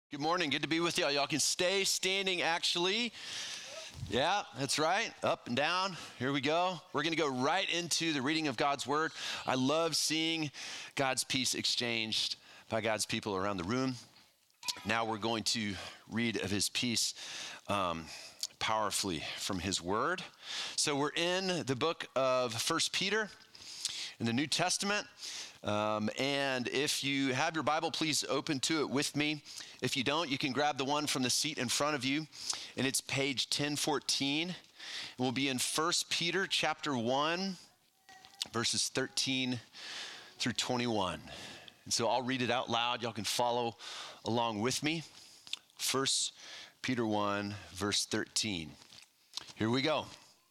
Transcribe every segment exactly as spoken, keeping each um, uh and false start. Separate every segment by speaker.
Speaker 1: Good morning. Good to be with y'all. Y'all can stay standing, actually. Yeah, that's right. Up and down. Here we go. We're going to go right into the reading of God's word. I love seeing God's peace exchanged by God's people around the room. Now we're going to read of his peace um, powerfully from his word. So we're in the book of First Peter in the New Testament. Um, and if you have your Bible, please open to it with me. If you don't, you can grab the one from the seat in front of you, and it's page ten fourteen. We'll be in First Peter chapter one, verses thirteen through twenty-one. And so I'll read it out loud. Y'all can follow along with me. First Peter one, verse thirteen. Here we go.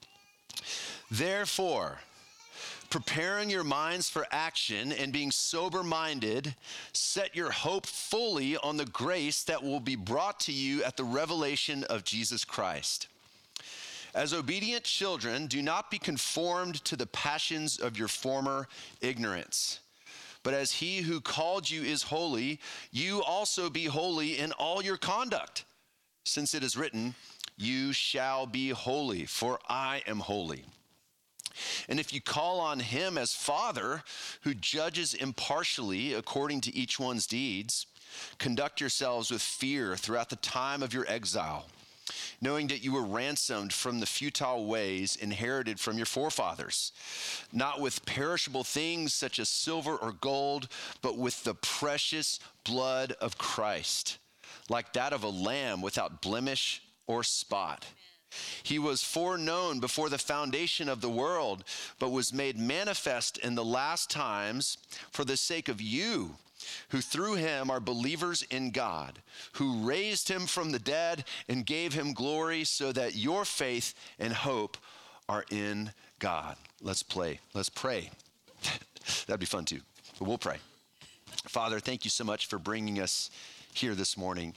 Speaker 1: Therefore, preparing your minds for action and being sober-minded, set your hope fully on the grace that will be brought to you at the revelation of Jesus Christ. As obedient children, do not be conformed to the passions of your former ignorance. But as he who called you is holy, you also be holy in all your conduct, since it is written, "You shall be holy, for I am holy." And if you call on him as Father, who judges impartially according to each one's deeds, conduct yourselves with fear throughout the time of your exile, knowing that you were ransomed from the futile ways inherited from your forefathers, not with perishable things such as silver or gold, but with the precious blood of Christ, like that of a lamb without blemish or spot. He was foreknown before the foundation of the world, but was made manifest in the last times for the sake of you, who through him are believers in God, who raised him from the dead and gave him glory, so that your faith and hope are in God. Let's play. Let's pray. That'd be fun too, but we'll pray. Father, thank you so much for bringing us here this morning.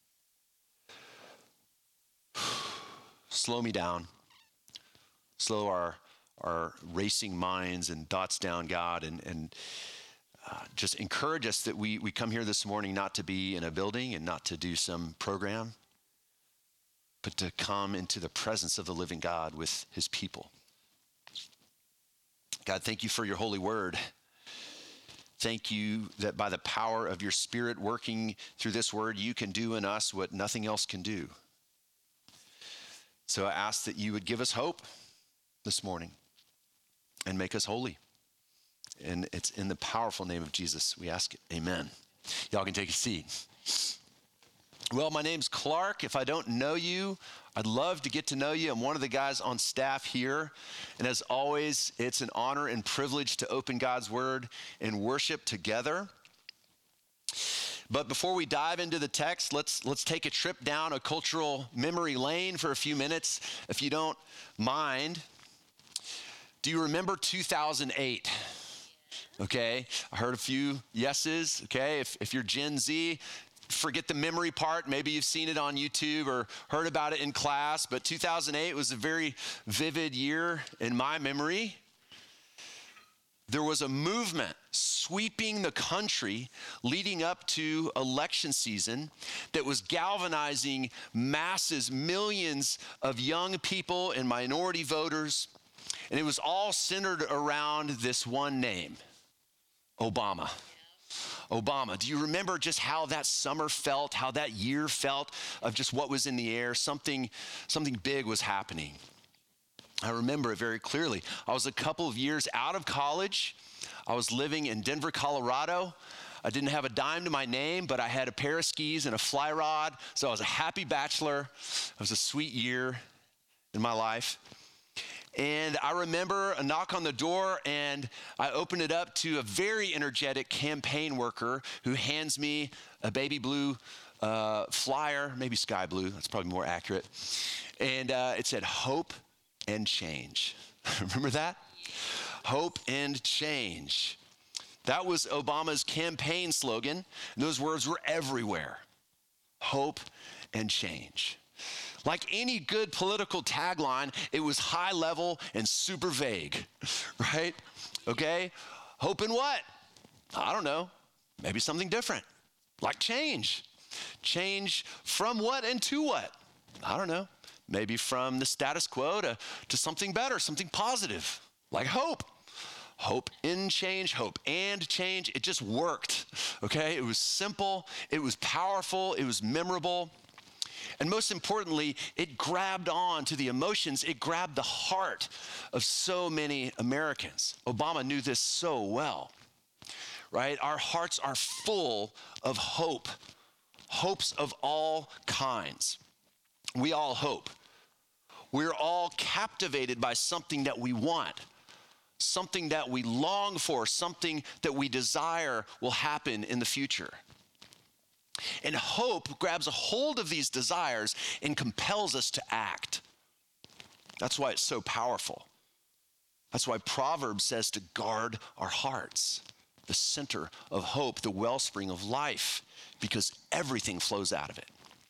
Speaker 1: Slow me down. Slow our our racing minds and thoughts down, God, and, and uh, just encourage us that we, we come here this morning not to be in a building and not to do some program, but to come into the presence of the living God with his people. God, thank you for your holy word. Thank you that by the power of your Spirit working through this word, you can do in us what nothing else can do. So I ask that you would give us hope this morning and make us holy. And it's in the powerful name of Jesus we ask it. Amen. Y'all can take a seat. Well, my name's Clark. If I don't know you, I'd love to get to know you. I'm one of the guys on staff here. And as always, it's an honor and privilege to open God's word and worship together. But before we dive into the text, let's let's take a trip down a cultural memory lane for a few minutes, if you don't mind. Do you remember two thousand eight? Okay, I heard a few yeses. Okay, if, if you're Gen Z, forget the memory part. Maybe you've seen it on YouTube or heard about it in class, but two thousand eight was a very vivid year in my memory. There was a movement sweeping the country leading up to election season that was galvanizing masses, millions of young people and minority voters. And it was all centered around this one name, Obama. Obama. Do you remember just how that summer felt, how that year felt of just what was in the air? Something, something big was happening. I remember it very clearly. I was a couple of years out of college. I was living in Denver, Colorado. I didn't have a dime to my name, but I had a pair of skis and a fly rod. So I was a happy bachelor. It was a sweet year in my life. And I remember a knock on the door, and I opened it up to a very energetic campaign worker who hands me a baby blue uh, flyer, maybe sky blue, that's probably more accurate. And uh, it said, "Hope and change." Remember that? Hope and change. That was Obama's campaign slogan. And those words were everywhere. Hope and change. Like any good political tagline, it was high level and super vague, right? Okay? Hope in what? I don't know. Maybe something different, like change. Change from what and to what? I don't know. Maybe from the status quo to, to something better, something positive, like hope. Hope in change, hope and change. It just worked, okay? It was simple, it was powerful, it was memorable. And most importantly, it grabbed on to the emotions. It grabbed the heart of so many Americans. Obama knew this so well, right? Our hearts are full of hope, hopes of all kinds. We all hope. We're all captivated by something that we want, something that we long for, something that we desire will happen in the future. And hope grabs a hold of these desires and compels us to act. That's why it's so powerful. That's why Proverbs says to guard our hearts, the center of hope, the wellspring of life, because everything flows out of it.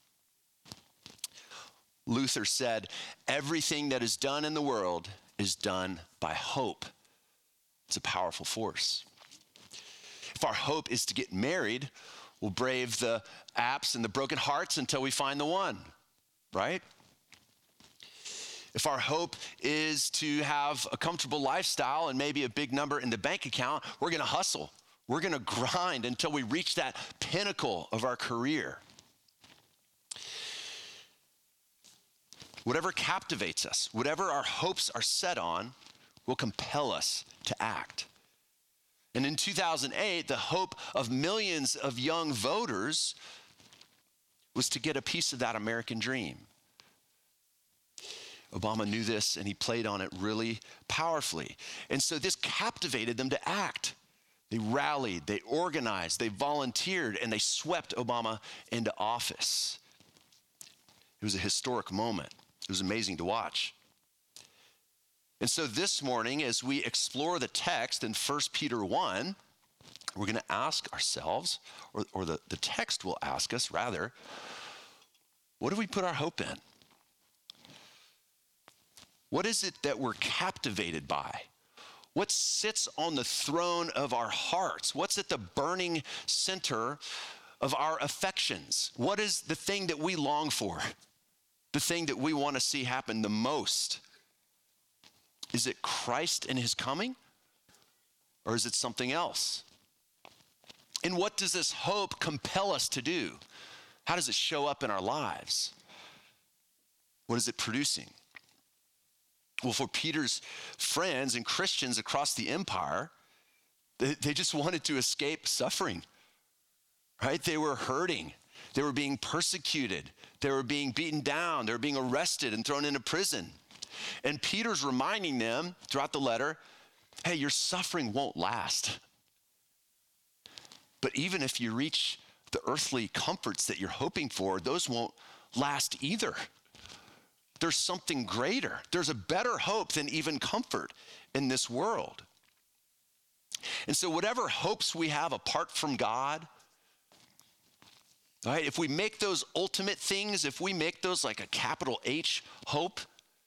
Speaker 1: Luther said, everything that is done in the world is done by hope. It's a powerful force. If our hope is to get married, we'll brave the apps and the broken hearts until we find the one, right? If our hope is to have a comfortable lifestyle and maybe a big number in the bank account, we're gonna hustle. We're gonna grind until we reach that pinnacle of our career. Whatever captivates us, whatever our hopes are set on, will compel us to act. And in two thousand eight, the hope of millions of young voters was to get a piece of that American dream. Obama knew this and he played on it really powerfully. And so this captivated them to act. They rallied, they organized, they volunteered, and they swept Obama into office. It was a historic moment. It was amazing to watch. And so this morning, as we explore the text in First Peter one, we're going to ask ourselves, or, or the, the text will ask us rather, what do we put our hope in? What is it that we're captivated by? What sits on the throne of our hearts? What's at the burning center of our affections? What is the thing that we long for? The thing that we want to see happen the most? Is it Christ and his coming? Or is it something else? And what does this hope compel us to do? How does it show up in our lives? What is it producing? Well, for Peter's friends and Christians across the empire, they, they just wanted to escape suffering, right? They were hurting. They were being persecuted. They were being beaten down. They were being arrested and thrown into prison. And Peter's reminding them throughout the letter, hey, your suffering won't last. But even if you reach the earthly comforts that you're hoping for, those won't last either. There's something greater. There's a better hope than even comfort in this world. And so whatever hopes we have apart from God, right, if we make those ultimate things, if we make those like a capital H hope,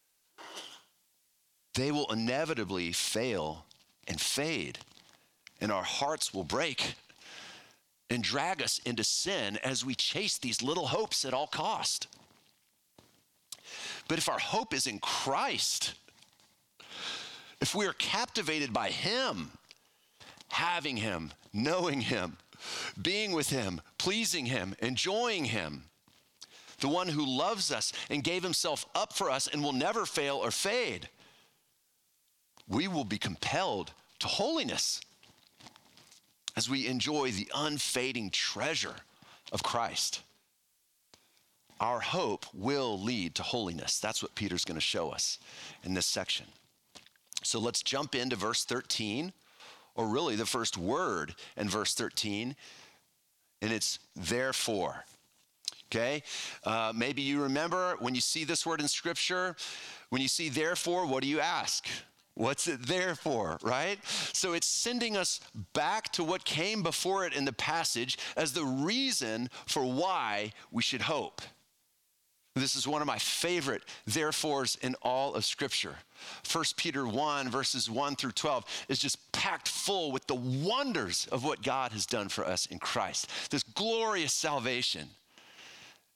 Speaker 1: they will inevitably fail and fade, and our hearts will break and drag us into sin as we chase these little hopes at all cost. But if our hope is in Christ, if we are captivated by him, having him, knowing him, being with him, pleasing him, enjoying him, the one who loves us and gave himself up for us and will never fail or fade, we will be compelled to holiness as we enjoy the unfading treasure of Christ. Our hope will lead to holiness. That's what Peter's going to show us in this section. So let's jump into verse thirteen, or really the first word in verse thirteen, and it's therefore. Okay? Uh, maybe you remember when you see this word in Scripture, when you see therefore, what do you ask? What's it there for, right? So it's sending us back to what came before it in the passage as the reason for why we should hope. This is one of my favorite therefores in all of Scripture. First Peter one, verses one through twelve is just packed full with the wonders of what God has done for us in Christ. This glorious salvation.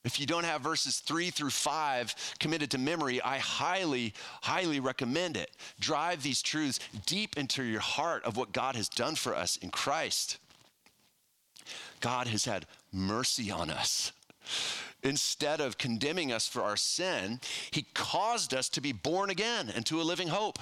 Speaker 1: If you don't have verses three through five committed to memory, I highly, highly recommend it. Drive these truths deep into your heart of what God has done for us in Christ. God has had mercy on us. Instead of condemning us for our sin, he caused us to be born again into a living hope.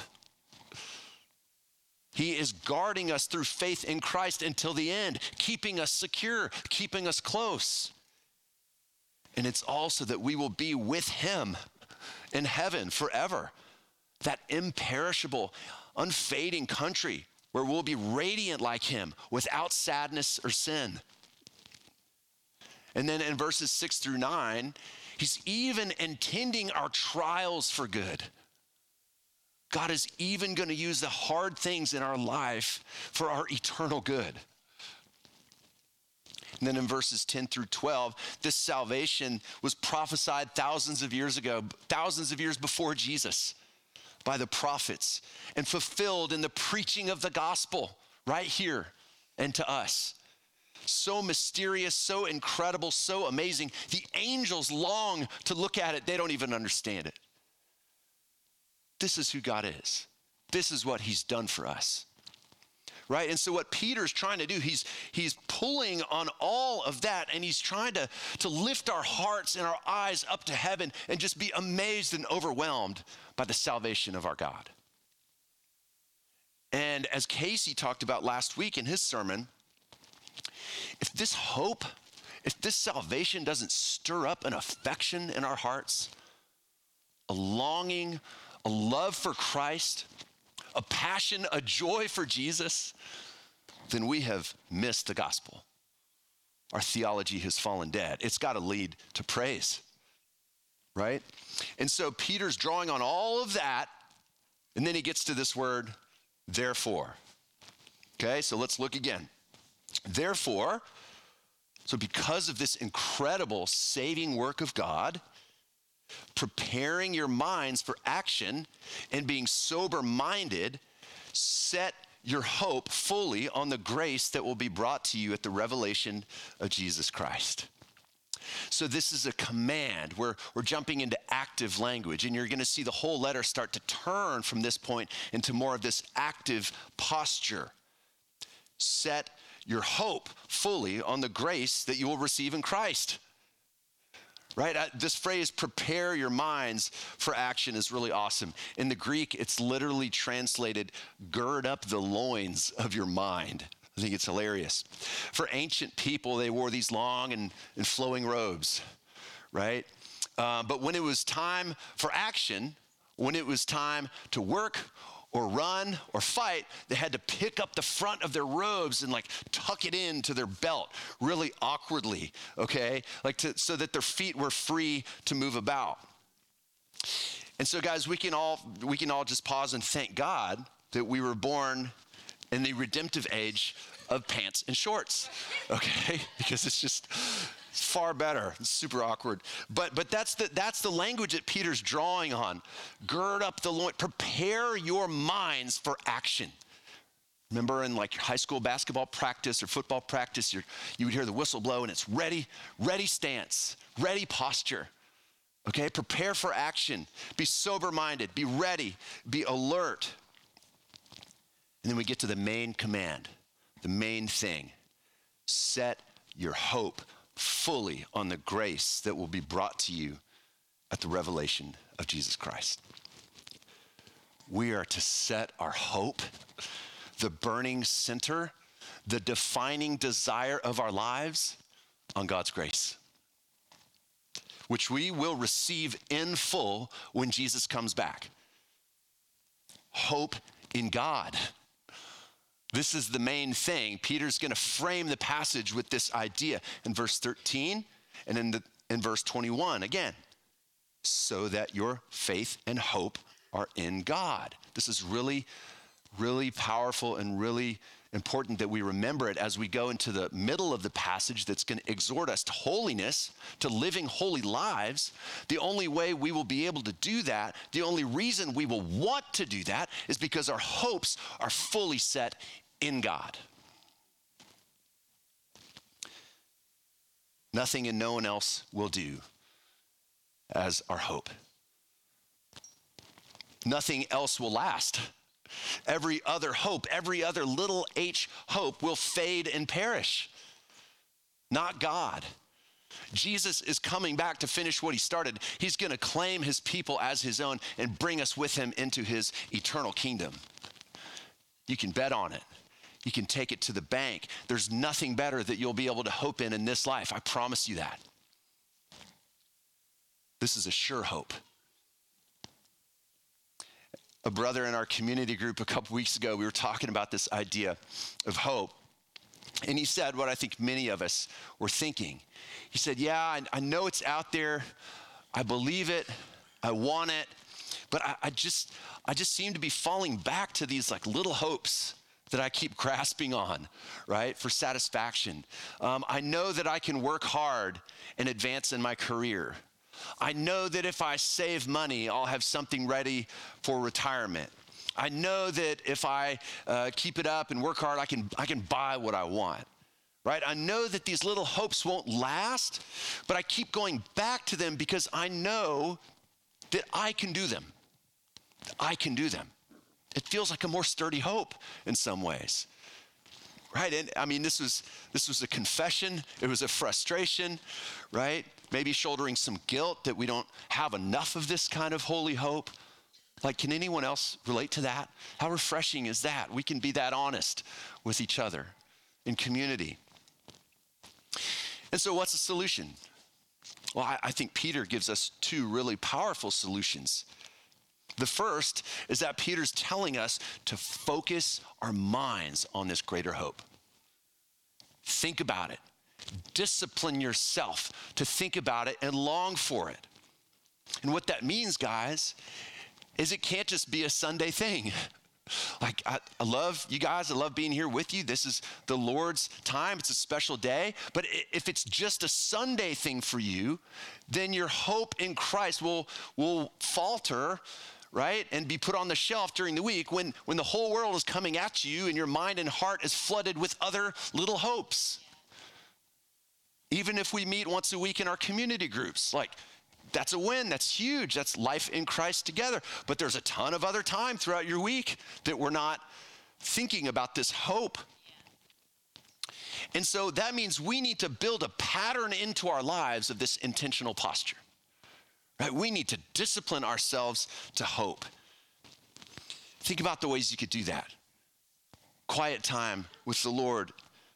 Speaker 1: He is guarding us through faith in Christ until the end, keeping us secure, keeping us close. And it's also that we will be with him in heaven forever. That imperishable, unfading country where we'll be radiant like him without sadness or sin. And then in verses six through nine, he's even intending our trials for good. God is even going to use the hard things in our life for our eternal good. And then in verses ten through twelve, this salvation was prophesied thousands of years ago, thousands of years before Jesus by the prophets and fulfilled in the preaching of the gospel right here and to us. So mysterious, so incredible, so amazing. The angels long to look at it. They don't even understand it. This is who God is. This is what he's done for us. Right? And so what Peter's trying to do, he's he's pulling on all of that, and he's trying to, to lift our hearts and our eyes up to heaven and just be amazed and overwhelmed by the salvation of our God. And as Casey talked about last week in his sermon, if this hope, if this salvation doesn't stir up an affection in our hearts, a longing, a love for Christ, a passion, a joy for Jesus, then we have missed the gospel. Our theology has fallen dead. It's got to lead to praise, right? And so Peter's drawing on all of that, and then he gets to this word, therefore. Okay, so let's look again. Therefore, so because of this incredible saving work of God, preparing your minds for action and being sober-minded, set your hope fully on the grace that will be brought to you at the revelation of Jesus Christ. So this is a command. We're, we're jumping into active language, and you're going to see the whole letter start to turn from this point into more of this active posture. Set your hope fully on the grace that you will receive in Christ. Right? Uh, this phrase, prepare your minds for action, is really awesome. In the Greek, it's literally translated, gird up the loins of your mind. I think it's hilarious. For ancient people, they wore these long and, and flowing robes, right? Uh, but when it was time for action, when it was time to work or run or fight, they had to pick up the front of their robes and like tuck it into their belt really awkwardly, okay? Like to, so that their feet were free to move about. And so guys, we can all we can all just pause and thank God that we were born in the redemptive age of pants and shorts, okay? Because it's just far better. It's super awkward. But but that's the that's the language that Peter's drawing on. Gird up the loin, prepare your minds for action. Remember in like high school basketball practice or football practice, you you would hear the whistle blow and it's ready, ready stance, ready posture. Okay, prepare for action. Be sober-minded, be ready, be alert. And then we get to the main command, the main thing. Set your hope fully on the grace that will be brought to you at the revelation of Jesus Christ. We are to set our hope, the burning center, the defining desire of our lives on God's grace, which we will receive in full when Jesus comes back. Hope in God. This is the main thing. Peter's going to frame the passage with this idea in verse thirteen and in, the, in verse twenty-one again, so that your faith and hope are in God. This is really, really powerful and really important that we remember it as we go into the middle of the passage that's going to exhort us to holiness, to living holy lives. The only way we will be able to do that, the only reason we will want to do that is because our hopes are fully set in God. Nothing and no one else will do as our hope. Nothing else will last. Every other hope, every other little h hope will fade and perish. Not God. Jesus is coming back to finish what he started. He's going to claim his people as his own and bring us with him into his eternal kingdom. You can bet on it. You can take it to the bank. There's nothing better that you'll be able to hope in in this life. I promise you that. This is a sure hope. A brother in our community group a couple weeks ago, we were talking about this idea of hope. And he said what I think many of us were thinking. He said, yeah, I, I know it's out there. I believe it. I want it. But I, I just I just seem to be falling back to these like little hopes that I keep grasping on, right, for satisfaction. Um, I know that I can work hard and advance in my career. I know that if I save money, I'll have something ready for retirement. I know that if I uh, keep it up and work hard, I can I can buy what I want, right? I know that these little hopes won't last, but I keep going back to them because I know that I can do them. I can do them. It feels like a more sturdy hope in some ways, right? And I mean, this was this was a confession. It was a frustration, right? Maybe shouldering some guilt that we don't have enough of this kind of holy hope. Like, can anyone else relate to that? How refreshing is that? We can be that honest with each other in community. And so what's the solution? Well, I, I think Peter gives us two really powerful solutions. The first is that Peter's telling us to focus our minds on this greater hope. Think about it. Discipline yourself to think about it and long for it. And what that means, guys, is it can't just be a Sunday thing. Like, I, I love you guys. I love being here with you. This is the Lord's time. It's a special day. But if it's just a Sunday thing for you, then your hope in Christ will, will falter, right? And be put on the shelf during the week when, when the whole world is coming at you and your mind and heart is flooded with other little hopes. Even if we meet once a week in our community groups, like, that's a win. That's huge. That's life in Christ together. But there's a ton of other time throughout your week that we're not thinking about this hope. And so that means we need to build a pattern into our lives of this intentional posture, right? We need to discipline ourselves to hope. Think about the ways you could do that. Quiet time with the Lord.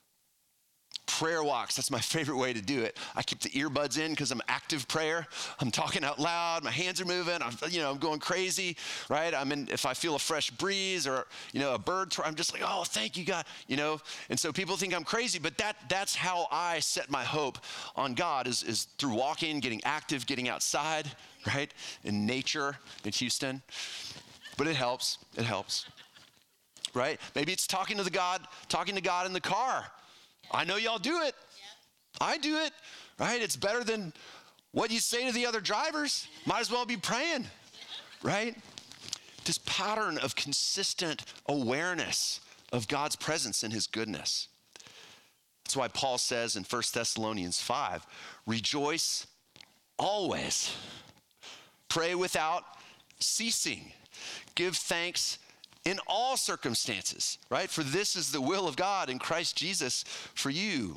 Speaker 1: Prayer walks, that's my favorite way to do it. I keep the earbuds in because I'm active prayer. I'm talking out loud, my hands are moving, I'm, you know, I'm going crazy, right? I'm in, if I feel a fresh breeze or, you know, a bird, I'm just like, oh, thank you, God, you know? And so people think I'm crazy, but that that's how I set my hope on God is, is through walking, getting active, getting outside, right? In nature in Houston. But it helps, it helps, right? Maybe it's talking to the God, talking to God in the car. I know y'all do it. Yeah. I do it, right? It's better than what you say to the other drivers. Might as well be praying, right? This pattern of consistent awareness of God's presence and his goodness. That's why Paul says in First Thessalonians five, rejoice always, pray without ceasing, give thanks in all circumstances, right? For this is the will of God in Christ Jesus for you.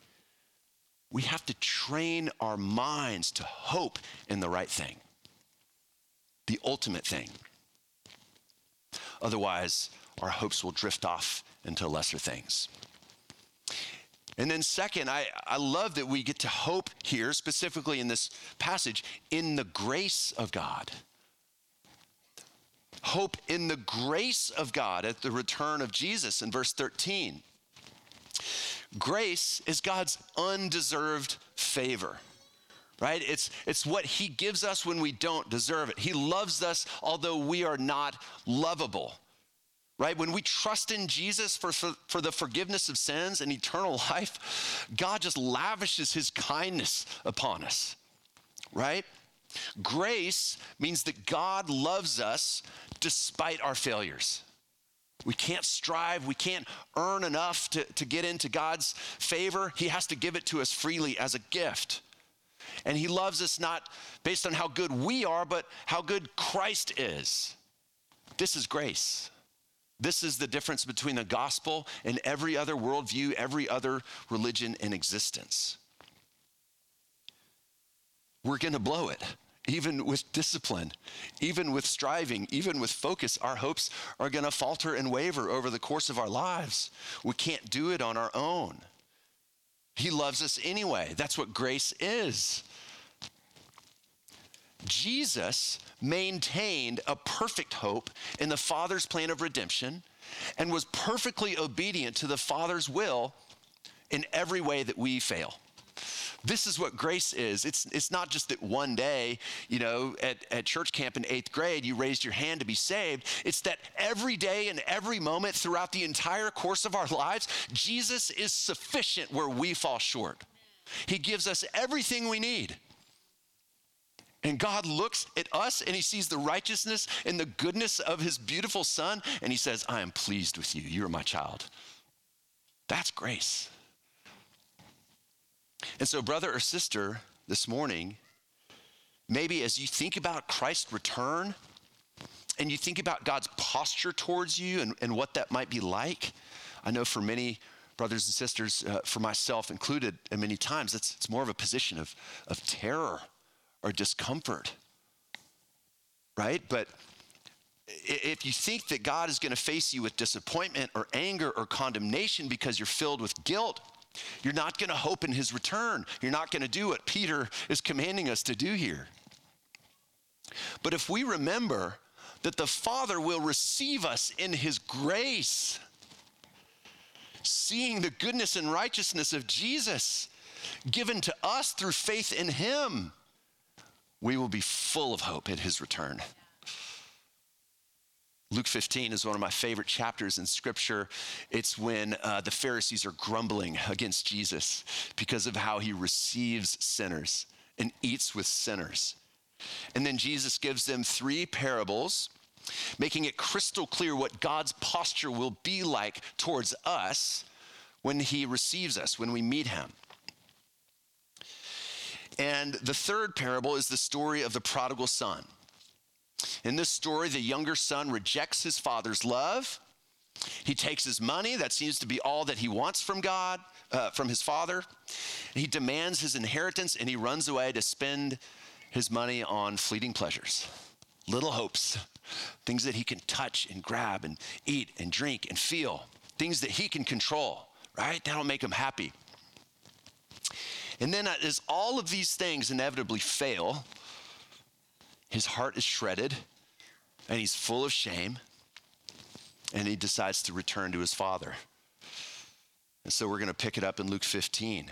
Speaker 1: We have to train our minds to hope in the right thing, the ultimate thing. Otherwise, our hopes will drift off into lesser things. And then second, I, I love that we get to hope here, specifically in this passage, in the grace of God. Hope in the grace of God at the return of Jesus in verse thirteen. Grace is God's undeserved favor, right? It's, it's what he gives us when we don't deserve it. He loves us although we are not lovable, right? When we trust in Jesus for, for, for the forgiveness of sins and eternal life, God just lavishes his kindness upon us, right? Grace means that God loves us despite our failures. We can't strive. We can't earn enough to, to get into God's favor. He has to give it to us freely as a gift. And he loves us not based on how good we are, but how good Christ is. This is grace. This is the difference between the gospel and every other worldview, every other religion in existence. We're going to blow it. Even with discipline, even with striving, even with focus, our hopes are going to falter and waver over the course of our lives. We can't do it on our own. He loves us anyway. That's what grace is. Jesus maintained a perfect hope in the Father's plan of redemption and was perfectly obedient to the Father's will in every way that we fail. This is what grace is. It's, it's not just that one day, you know, at, at church camp in eighth grade, you raised your hand to be saved. It's that every day and every moment throughout the entire course of our lives, Jesus is sufficient where we fall short. He gives us everything we need. And God looks at us and he sees the righteousness and the goodness of his beautiful son. And he says, I am pleased with you. You're my child. That's grace. And so, brother or sister, this morning, maybe as you think about Christ's return and you think about God's posture towards you and, and what that might be like, I know for many brothers and sisters, uh, for myself included, and many times, it's, it's more of a position of, of terror or discomfort, right? But if you think that God is going to face you with disappointment or anger or condemnation because you're filled with guilt, you're not going to hope in his return. You're not going to do what Peter is commanding us to do here. But if we remember that the Father will receive us in his grace, seeing the goodness and righteousness of Jesus given to us through faith in him, we will be full of hope at his return. Luke fifteen is one of my favorite chapters in scripture. It's when uh, the Pharisees are grumbling against Jesus because of how he receives sinners and eats with sinners. And then Jesus gives them three parables, making it crystal clear what God's posture will be like towards us when he receives us, when we meet him. And the third parable is the story of the prodigal son. In this story, the younger son rejects his father's love. He takes his money. That seems to be all that he wants from God, uh, from his father. He demands his inheritance and he runs away to spend his money on fleeting pleasures, little hopes, things that he can touch and grab and eat and drink and feel, things that he can control, right? That'll make him happy. And then as all of these things inevitably fail, his heart is shredded, and he's full of shame, and he decides to return to his father. And so we're going to pick it up in Luke fifteen.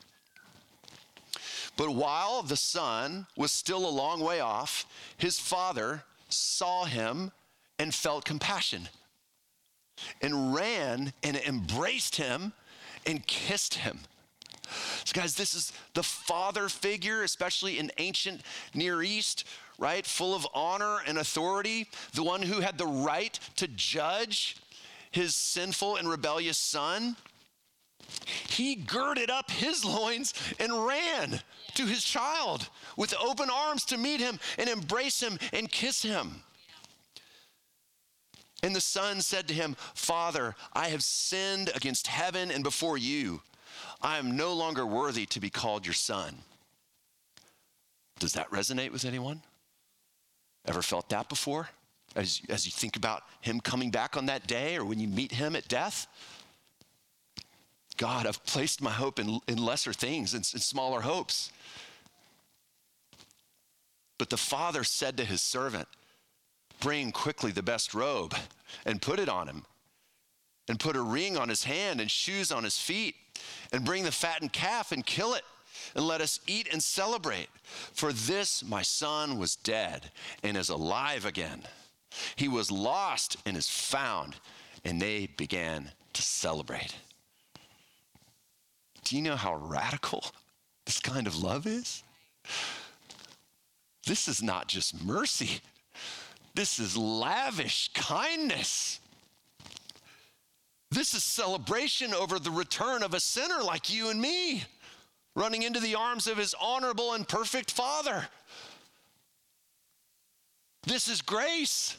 Speaker 1: But while the son was still a long way off, his father saw him and felt compassion, and ran and embraced him and kissed him. So guys, this is the father figure, especially in ancient Near East, right? Full of honor and authority, the one who had the right to judge his sinful and rebellious son. He girded up his loins and ran yeah. to his child with open arms to meet him and embrace him and kiss him. Yeah. And the son said to him, Father, I have sinned against heaven and before you. I am no longer worthy to be called your son. Does that resonate with anyone? Ever felt that before? As, as you think about him coming back on that day or when you meet him at death? God, I've placed my hope in, in lesser things and in, in smaller hopes. But the father said to his servant, bring quickly the best robe and put it on him, and put a ring on his hand and shoes on his feet, and bring the fattened calf and kill it, and let us eat and celebrate. For this my son was dead and is alive again. He was lost and is found. And they began to celebrate. Do you know how radical this kind of love is? This is not just mercy. This is lavish kindness. This is celebration over the return of a sinner like you and me, running into the arms of his honorable and perfect Father. This is grace.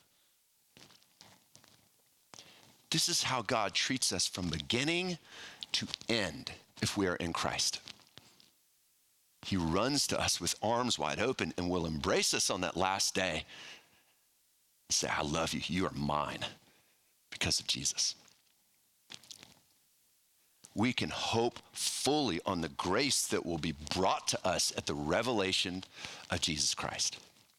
Speaker 1: This is how God treats us from beginning to end if we are in Christ. He runs to us with arms wide open and will embrace us on that last day and say, I love you. You are mine because of Jesus. We can hope fully on the grace that will be brought to us at the revelation of Jesus Christ.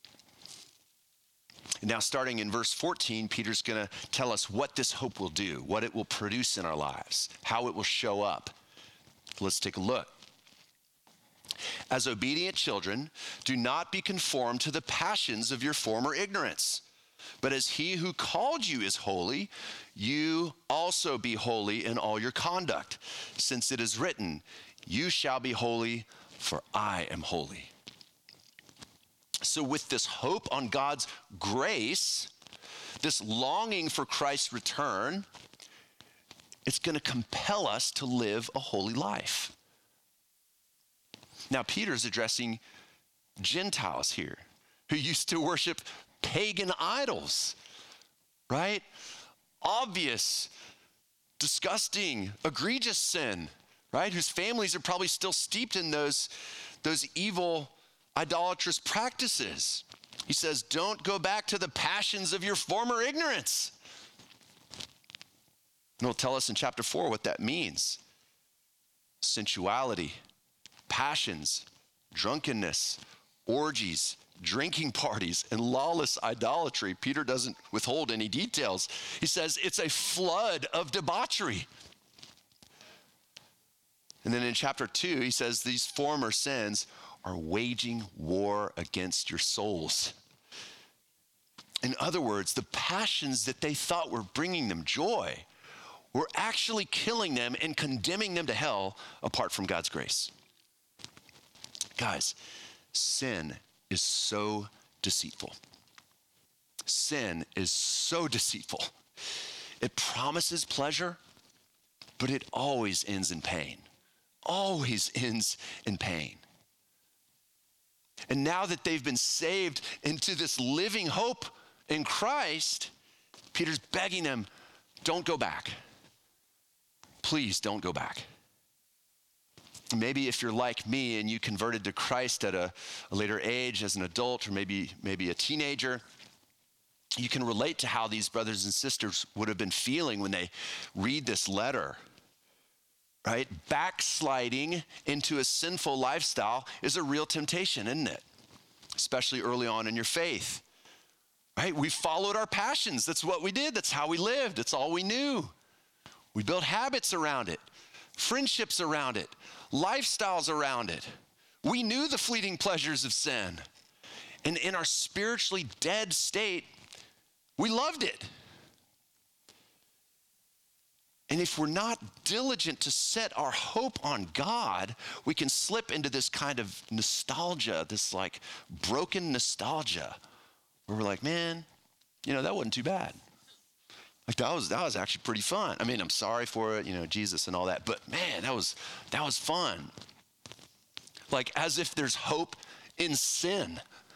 Speaker 1: And now starting in verse fourteen, Peter's going to tell us what this hope will do, what it will produce in our lives, how it will show up. Let's take a look. As obedient children, do not be conformed to the passions of your former ignorance. But as he who called you is holy, you also be holy in all your conduct, since it is written, you shall be holy, for I am holy. So with this hope on God's grace, this longing for Christ's return, it's going to compel us to live a holy life. Now, Peter's addressing Gentiles here who used to worship pagan idols, right? Obvious, disgusting, egregious sin, right? Whose families are probably still steeped in those, those evil, idolatrous practices. He says, don't go back to the passions of your former ignorance. And he'll tell us in chapter four what that means. Sensuality, passions, drunkenness, orgies, drinking parties, and lawless idolatry. Peter doesn't withhold any details. He says it's a flood of debauchery. And then in chapter two, he says these former sins are waging war against your souls. In other words, the passions that they thought were bringing them joy were actually killing them and condemning them to hell apart from God's grace. Guys, sin is so deceitful. Sin is so deceitful. It promises pleasure, but it always ends in pain. Always ends in pain. And now that they've been saved into this living hope in Christ, Peter's begging them, don't go back. Please don't go back. Maybe if you're like me and you converted to Christ at a, a later age as an adult or maybe, maybe a teenager, you can relate to how these brothers and sisters would have been feeling when they read this letter, right? Backsliding into a sinful lifestyle is a real temptation, isn't it? Especially early on in your faith, right? We followed our passions. That's what we did. That's how we lived. It's all we knew. We built habits around it, friendships around it, lifestyles around it. We knew the fleeting pleasures of sin. And in our spiritually dead state, we loved it. And if we're not diligent to set our hope on God, we can slip into this kind of nostalgia, this like broken nostalgia, where we're like, man, you know, that wasn't too bad. Like that was that was actually pretty fun. I mean, I'm sorry for it, you know, Jesus and all that, but man, that was that was fun. Like as if there's hope in sin.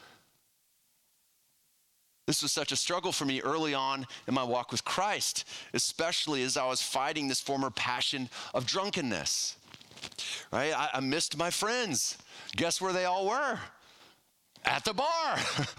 Speaker 1: This was such a struggle for me early on in my walk with Christ, especially as I was fighting this former passion of drunkenness, right? I, I missed my friends. Guess where they all were? At the bar.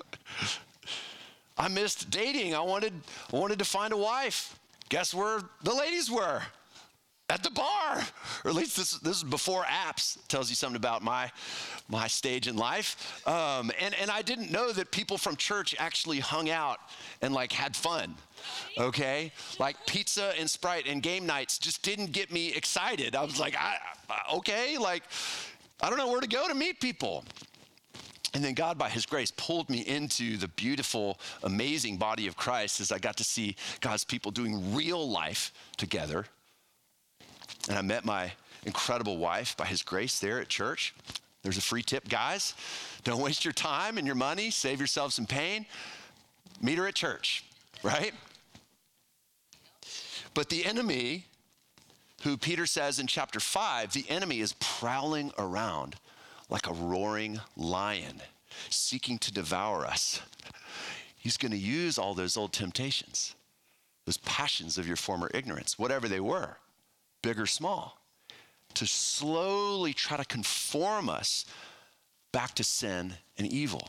Speaker 1: I missed dating. I wanted, I wanted to find a wife. Guess where the ladies were? At the bar. Or at least this, this is before apps. It tells you something about my, my stage in life. Um, and, and I didn't know that people from church actually hung out and like had fun, okay? Like pizza and Sprite and game nights just didn't get me excited. I was like, I, I, okay, like I don't know where to go to meet people. And then God, by his grace, pulled me into the beautiful, amazing body of Christ as I got to see God's people doing real life together. And I met my incredible wife by his grace there at church. There's a free tip, guys. Don't waste your time and your money. Save yourself some pain. Meet her at church, right? But the enemy, who Peter says in chapter five, the enemy is prowling around like a roaring lion, seeking to devour us. He's going to use all those old temptations, those passions of your former ignorance, whatever they were, big or small, to slowly try to conform us back to sin and evil.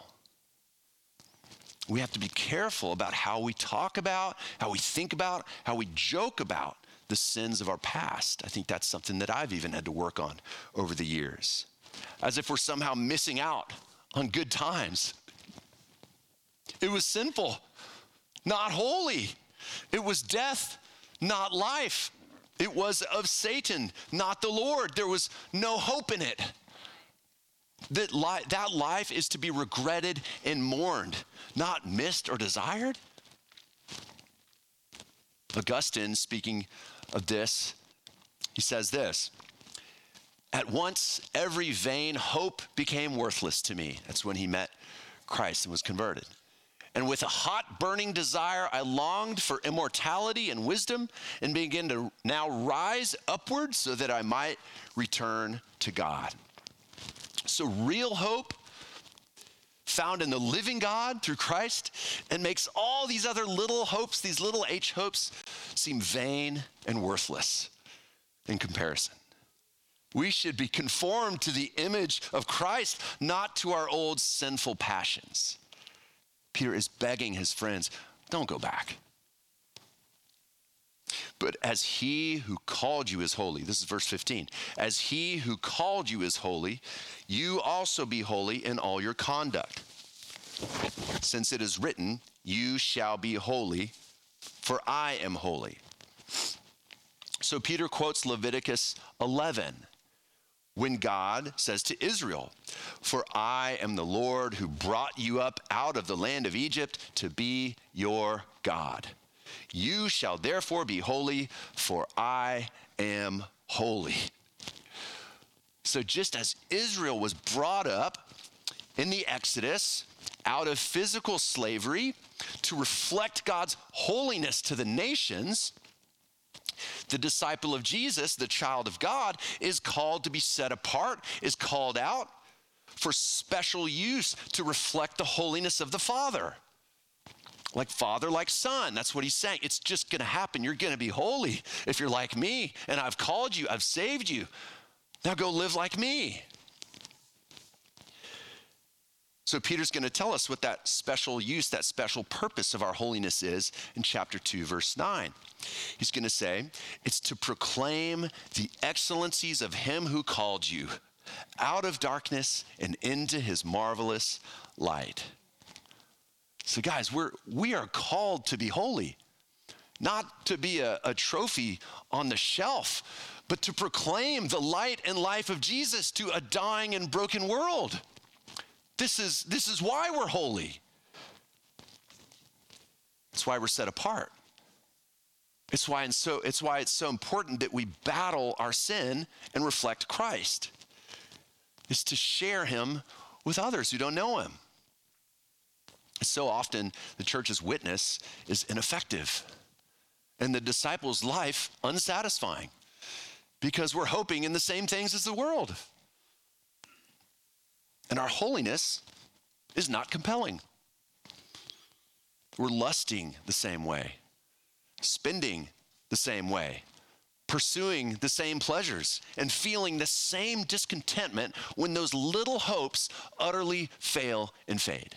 Speaker 1: We have to be careful about how we talk about, how we think about, how we joke about the sins of our past. I think that's something that I've even had to work on over the years, as if we're somehow missing out on good times. It was sinful, not holy. It was death, not life. It was of Satan, not the Lord. There was no hope in it. That, li- that life is to be regretted and mourned, not missed or desired. Augustine, speaking of this, he says this: "At once every vain hope became worthless to me." That's when he met Christ and was converted. "And with a hot burning desire, I longed for immortality and wisdom, and began to now rise upward so that I might return to God." So real hope found in the living God through Christ, and makes all these other little hopes, these little H hopes, seem vain and worthless in comparison. We should be conformed to the image of Christ, not to our old sinful passions. Peter is begging his friends, don't go back. "But as he who called you is holy," this is verse fifteen, "as he who called you is holy, you also be holy in all your conduct. Since it is written, you shall be holy, for I am holy." So Peter quotes Leviticus eleven, when God says to Israel, "For I am the Lord who brought you up out of the land of Egypt to be your God. You shall therefore be holy, for I am holy." So just as Israel was brought up in the Exodus out of physical slavery to reflect God's holiness to the nations, the disciple of Jesus, the child of God, is called to be set apart, is called out for special use to reflect the holiness of the Father. Like father, like son. That's what he's saying. It's just going to happen. You're going to be holy if you're like me, and I've called you, I've saved you. Now go live like me. So Peter's going to tell us what that special use, that special purpose of our holiness is in chapter two, verse nine. He's going to say, it's to proclaim the excellencies of him who called you out of darkness and into his marvelous light. So guys, we're, we are called to be holy, not to be a, a trophy on the shelf, but to proclaim the light and life of Jesus to a dying and broken world. This is, this is why we're holy. It's why we're set apart. It's why, and so, it's why it's so important that we battle our sin and reflect Christ. It's to share him with others who don't know him. So often the church's witness is ineffective and the disciples' life unsatisfying because we're hoping in the same things as the world. And our holiness is not compelling. We're lusting the same way, spending the same way, pursuing the same pleasures, and feeling the same discontentment when those little hopes utterly fail and fade.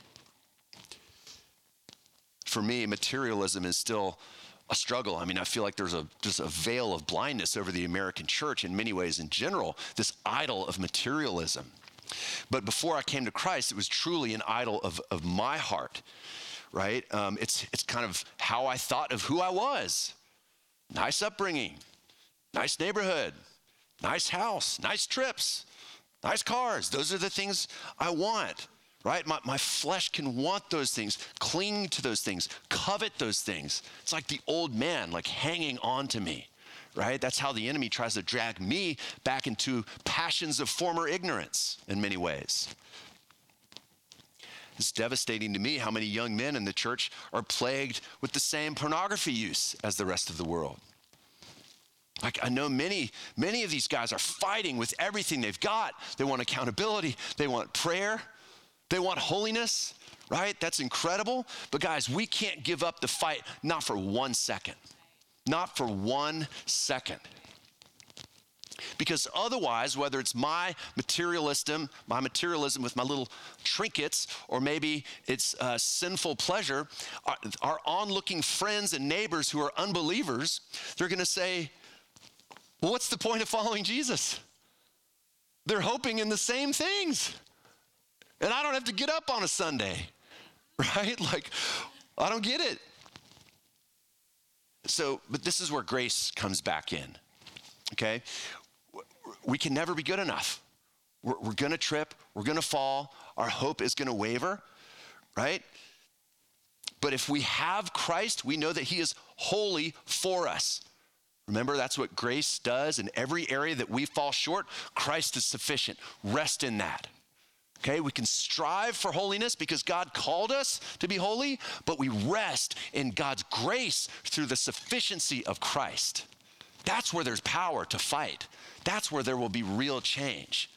Speaker 1: For me, materialism is still a struggle. I mean, I feel like there's a just a veil of blindness over the American church in many ways in general, this idol of materialism. But before I came to Christ, it was truly an idol of, of my heart, right? Um, it's, it's kind of how I thought of who I was. Nice upbringing, nice neighborhood, nice house, nice trips, nice cars. Those are the things I want. Right? My, my flesh can want those things, cling to those things, covet those things. It's like the old man, like hanging on to me, right? That's how the enemy tries to drag me back into passions of former ignorance in many ways. It's devastating to me how many young men in the church are plagued with the same pornography use as the rest of the world. Like I know many, many of these guys are fighting with everything they've got. They want accountability. They want prayer. They want holiness, right? That's incredible. But guys, we can't give up the fight, not for one second. Not for one second. Because otherwise, whether it's my materialism, my materialism with my little trinkets, or maybe it's uh, sinful pleasure, our, our onlooking friends and neighbors who are unbelievers, they're going to say, well, what's the point of following Jesus? They're hoping in the same things. And I don't have to get up on a Sunday, right? Like, I don't get it. So, but this is where grace comes back in, okay? We can never be good enough. We're, we're gonna trip, we're gonna fall, our hope is gonna waver, right? But if we have Christ, we know that he is holy for us. Remember, that's what grace does in every area that we fall short. Christ is sufficient. Rest in that. Okay, we can strive for holiness because God called us to be holy, but we rest in God's grace through the sufficiency of Christ. That's where there's power to fight. That's where there will be real change.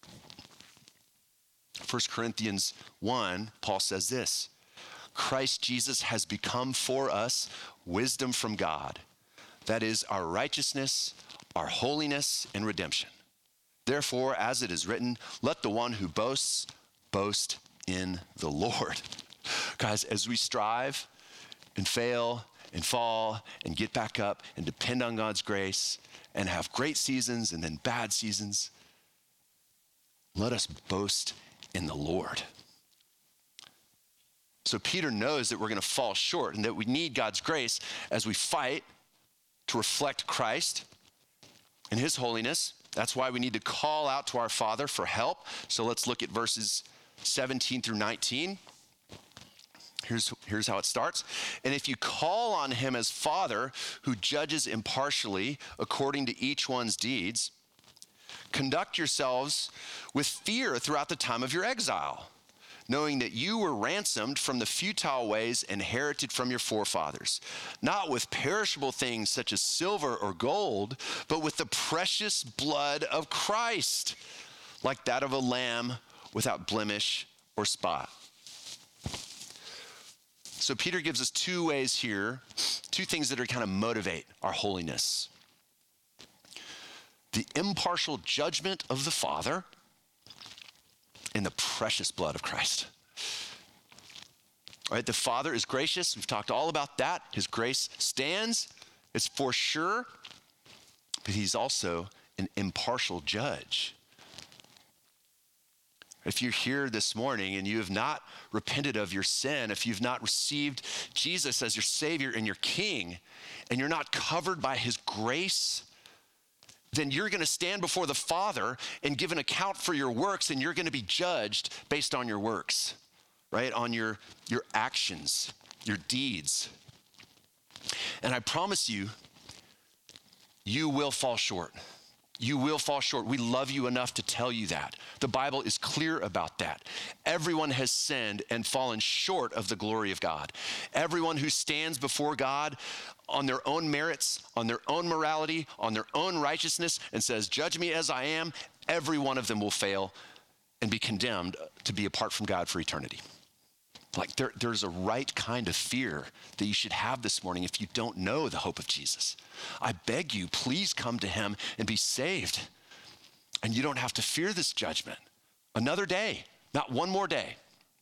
Speaker 1: First Corinthians one, Paul says this, Christ Jesus has become for us wisdom from God. That is our righteousness, our holiness, and redemption. Therefore, as it is written, let the one who boasts, boast in the Lord. Guys, as we strive and fail and fall and get back up and depend on God's grace and have great seasons and then bad seasons, let us boast in the Lord. So Peter knows that we're going to fall short and that we need God's grace as we fight to reflect Christ and his holiness. That's why we need to call out to our Father for help. So let's look at verses seventeen through nineteen. Here's, here's how it starts. And if you call on him as Father, who judges impartially according to each one's deeds, conduct yourselves with fear throughout the time of your exile, knowing that you were ransomed from the futile ways inherited from your forefathers, not with perishable things such as silver or gold, but with the precious blood of Christ, like that of a lamb without blemish or spot. So Peter gives us two ways here, two things that are kind of motivate our holiness. The impartial judgment of the Father in the precious blood of Christ. All right, the Father is gracious. We've talked all about that. His grace stands. It's for sure. But he's also an impartial judge. If you're here this morning and you have not repented of your sin, if you've not received Jesus as your Savior and your King, and you're not covered by his grace, then you're going to stand before the Father and give an account for your works, and you're going to be judged based on your works, right? On your, your actions, your deeds. And I promise you, you will fall short. You will fall short. We love you enough to tell you that. The Bible is clear about that. Everyone has sinned and fallen short of the glory of God. Everyone who stands before God on their own merits, on their own morality, on their own righteousness, and says, judge me as I am, every one of them will fail and be condemned to be apart from God for eternity. Like there, there's a right kind of fear that you should have this morning if you don't know the hope of Jesus. I beg you, please come to him and be saved. And you don't have to fear this judgment. Another day, not one more day.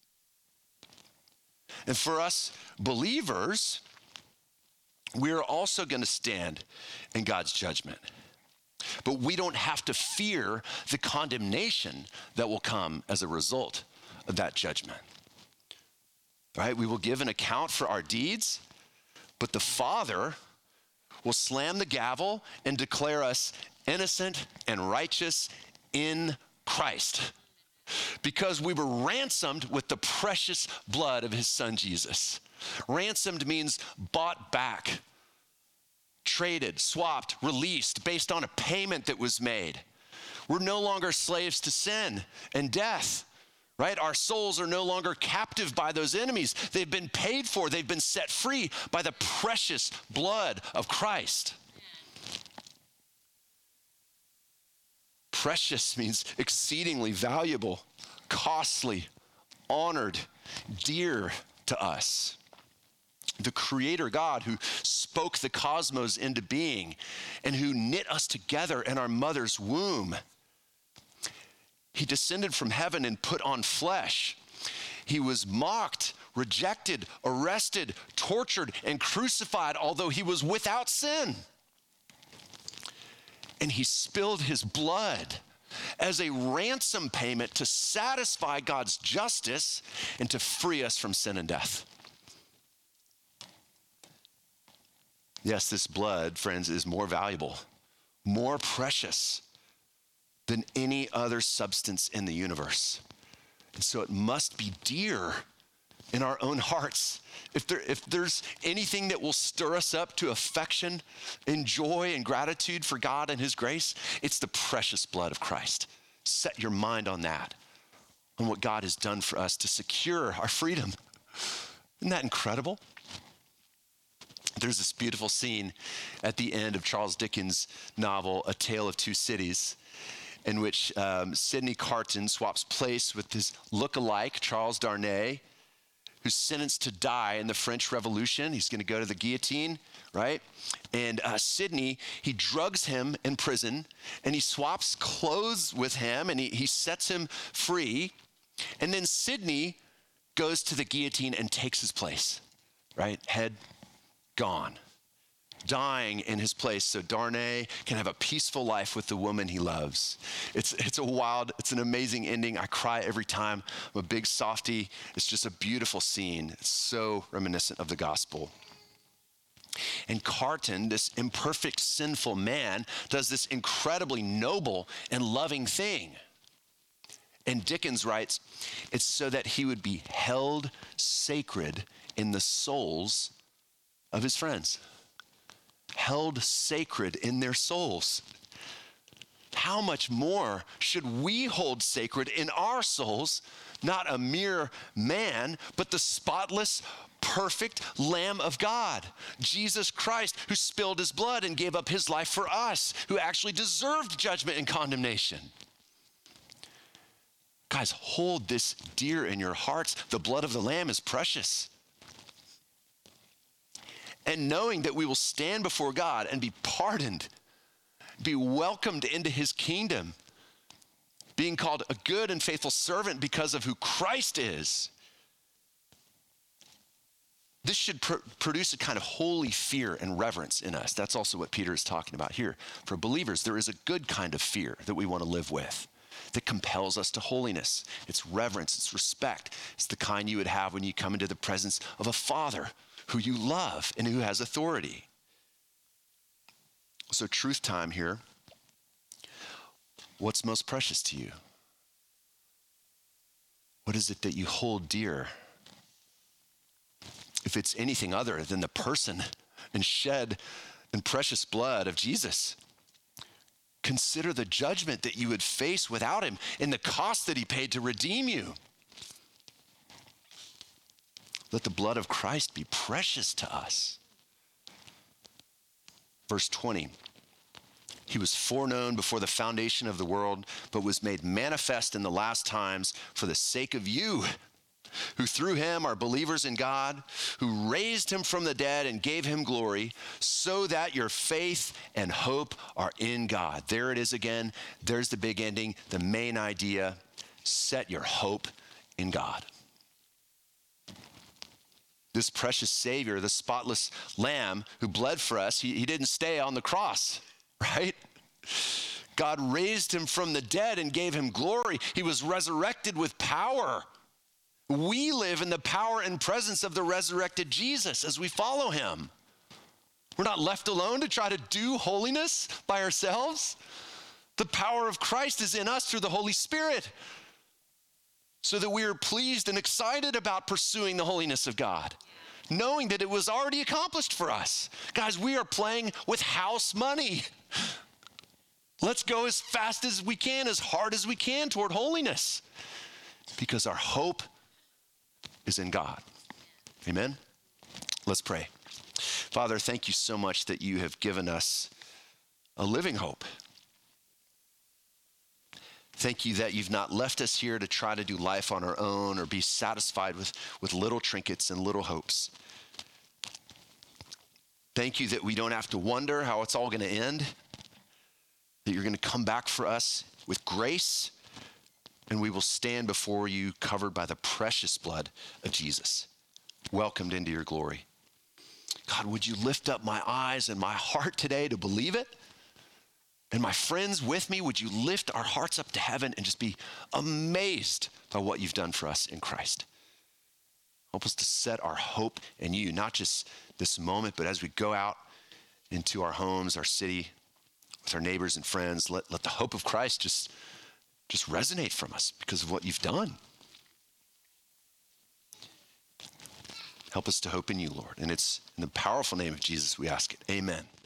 Speaker 1: And for us believers, we're also going to stand in God's judgment. But we don't have to fear the condemnation that will come as a result of that judgment. Right? We will give an account for our deeds, but the Father will slam the gavel and declare us innocent and righteous in Christ, because we were ransomed with the precious blood of his Son, Jesus. Ransomed means bought back, traded, swapped, released based on a payment that was made. We're no longer slaves to sin and death. Right? Our souls are no longer captive by those enemies. They've been paid for. They've been set free by the precious blood of Christ. Precious means exceedingly valuable, costly, honored, dear to us. The Creator God who spoke the cosmos into being and who knit us together in our mother's womb. He descended from heaven and put on flesh. He was mocked, rejected, arrested, tortured, and crucified, although he was without sin. And he spilled his blood as a ransom payment to satisfy God's justice and to free us from sin and death. Yes, this blood, friends, is more valuable, more precious than any other substance in the universe. And so it must be dear in our own hearts. If there, if there's anything that will stir us up to affection and joy and gratitude for God and his grace, it's the precious blood of Christ. Set your mind on that, on what God has done for us to secure our freedom. Isn't that incredible? There's this beautiful scene at the end of Charles Dickens' novel, A Tale of Two Cities, in which um, Sidney Carton swaps place with his look-alike, Charles Darnay, who's sentenced to die in the French Revolution. He's going to go to the guillotine, right? And uh, Sidney, he drugs him in prison, and he swaps clothes with him, and he, he sets him free. And then Sidney goes to the guillotine and takes his place, right? Head gone, dying in his place so Darnay can have a peaceful life with the woman he loves. It's it's a wild, it's an amazing ending. I cry every time. I'm a big softie. It's just a beautiful scene. It's so reminiscent of the gospel. And Carton, this imperfect, sinful man, does this incredibly noble and loving thing. And Dickens writes, it's so that he would be held sacred in the souls of his friends. Held sacred in their souls. How much more should we hold sacred in our souls, not a mere man, but the spotless, perfect Lamb of God, Jesus Christ, who spilled his blood and gave up his life for us, who actually deserved judgment and condemnation. Guys, hold this dear in your hearts. The blood of the Lamb is precious. And knowing that we will stand before God and be pardoned, be welcomed into his kingdom, being called a good and faithful servant because of who Christ is. This should pr- produce a kind of holy fear and reverence in us. That's also what Peter is talking about here. For believers, there is a good kind of fear that we want to live with that compels us to holiness. It's reverence, it's respect. It's the kind you would have when you come into the presence of a father who you love and who has authority. So truth time here. What's most precious to you? What is it that you hold dear? If it's anything other than the person and shed and precious blood of Jesus, consider the judgment that you would face without him and the cost that he paid to redeem you. Let the blood of Christ be precious to us. Verse twenty, he was foreknown before the foundation of the world, but was made manifest in the last times for the sake of you, who through him are believers in God, who raised him from the dead and gave him glory, so that your faith and hope are in God. There it is again. There's the big ending, the main idea. Set your hope in God. This precious Savior, the spotless Lamb who bled for us, he, he didn't stay on the cross, right? God raised him from the dead and gave him glory. He was resurrected with power. We live in the power and presence of the resurrected Jesus as we follow him. We're not left alone to try to do holiness by ourselves. The power of Christ is in us through the Holy Spirit, so that we are pleased and excited about pursuing the holiness of God, knowing that it was already accomplished for us. Guys, we are playing with house money. Let's go as fast as we can, as hard as we can toward holiness, because our hope is in God. Amen? Let's pray. Father, thank you so much that you have given us a living hope. Thank you that you've not left us here to try to do life on our own or be satisfied with, with little trinkets and little hopes. Thank you that we don't have to wonder how it's all going to end, that you're going to come back for us with grace, and we will stand before you covered by the precious blood of Jesus, welcomed into your glory. God, would you lift up my eyes and my heart today to believe it? And my friends with me, would you lift our hearts up to heaven and just be amazed by what you've done for us in Christ? Help us to set our hope in you, not just this moment, but as we go out into our homes, our city, with our neighbors and friends, let, let the hope of Christ just, just resonate from us because of what you've done. Help us to hope in you, Lord. And it's in the powerful name of Jesus we ask it. Amen.